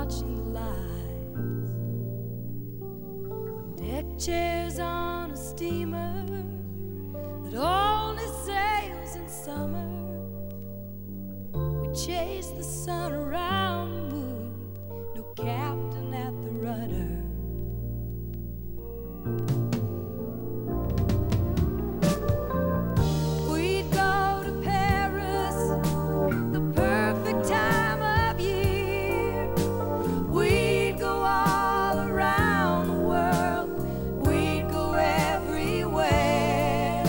watching the lights. Deck chairs on a steamer that only sails in summer. We chase the sun around the moon, no captain at the rudder. We'd go to Paris, the perfect time of year. We'd go all around the world, we'd go everywhere.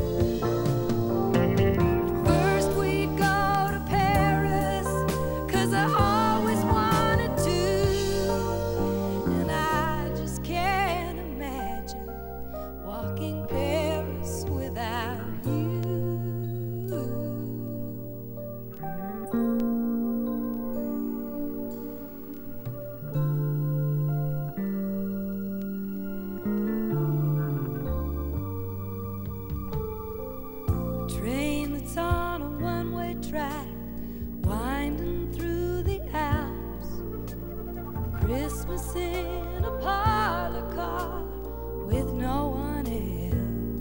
First we'd go to Paris, 'cause I always wanted to. And I just can't imagine walking Paris without you. Train that's on a one-way track, winding through the Alps. Christmas in a parlor car with no one else.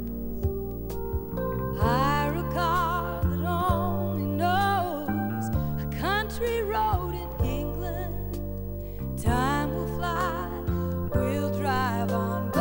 Hire a car that only knows a country road in England. Time will fly, we'll drive on by.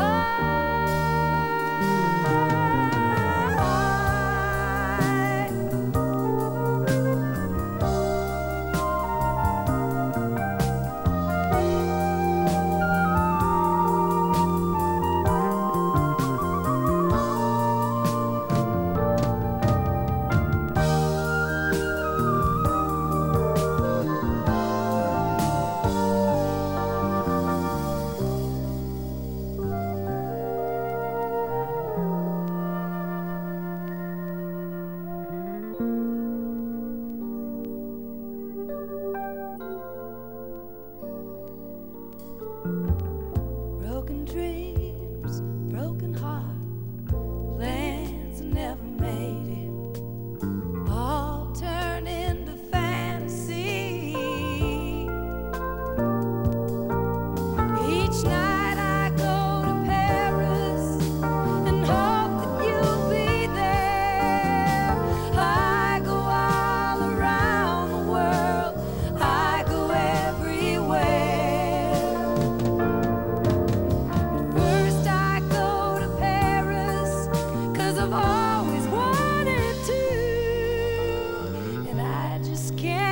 Broken dreams, broken heart, plans never made it, all turn into fantasy. Each night I go to Paris and hope that you'll be there. I go all around the world, I go everywhere. First I go to Paris, 'cause I've always wanted to. And I just can't